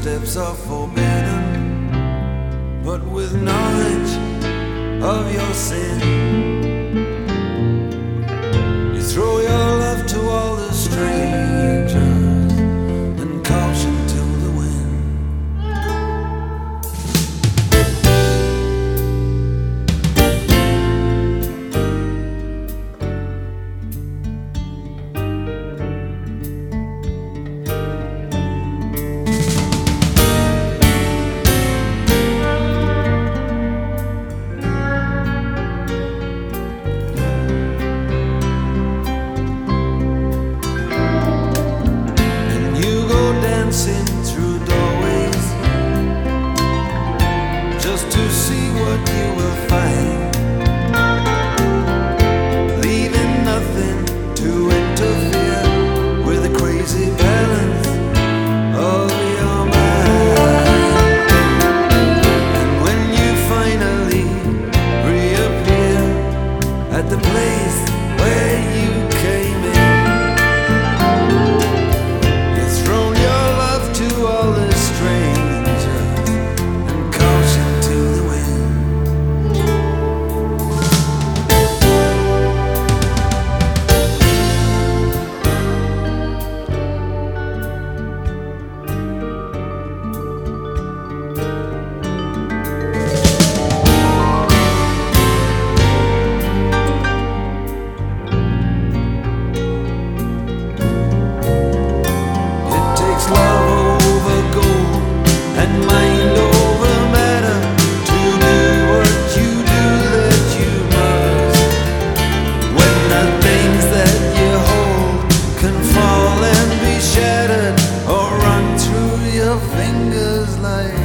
steps are forbidden, but with knowledge of your sin, you throw your love to all the strangers and caution to the wind. Dancing through doorways just to see what you will find, leaving nothing to interfere with the crazy balance of your mind. And when you finally reappear at the place where you came in, all the strangers and caution to the wind. It takes love and mind over matter to do what you do that you must. When the things that you hold can fall and be shattered or run through your fingers like